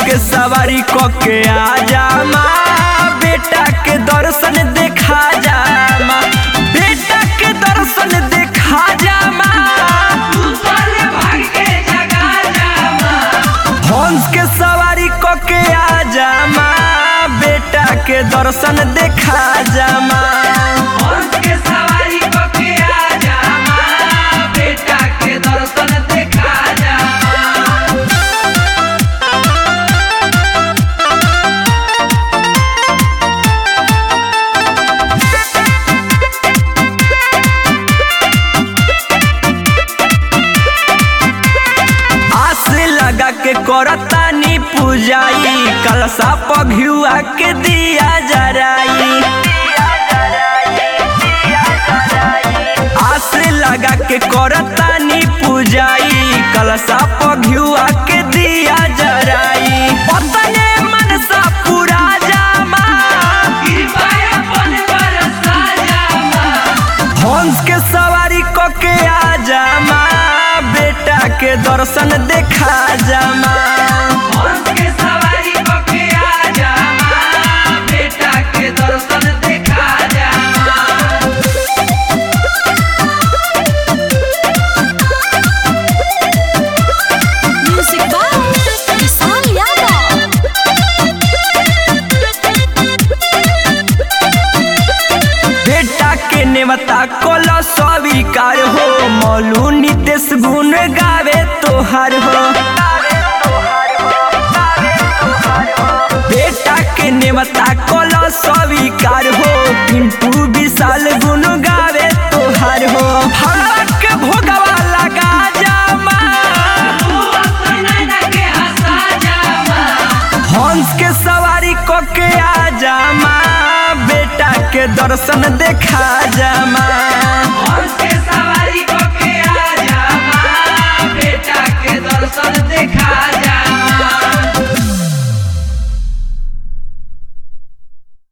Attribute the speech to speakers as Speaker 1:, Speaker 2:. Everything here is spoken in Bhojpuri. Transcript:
Speaker 1: के सवारी क के आजा माँ, बेटा के दर्शन देखा जा माँ, बेटा के दर्शन देखा जा माँ, हंस के सवारी क के आजा माँ, बेटा के दर्शन देखा जा माँ। लगा के करतानी पूजाई, कलशा पघियुआ के दिया जराई, आस लगा के करतानी पूजाई, कलशा पघियुआ के दिया जराई, पतने मनसा पूरा जामा, हंस के सवारी क के आ जामा, बेटा के दर्शन देखा जामा, हंस के सवारी क के आ जामा, बेटा के दर्शन देखा जामा।
Speaker 2: Music by Vishal Yadav.
Speaker 1: बेटा के नेवता कोला स्वीकार हो, मौलू नितेश गुण गावे तोहार हो, बेटा के नेवता कोला स्वीकार हो, पिंटू विशाल गुण गावे तोहार हो, भगवान के भोगवा लगा जामा, हंस के सवारी क के आ जामा, बेटा के दर्शन देखा जामा।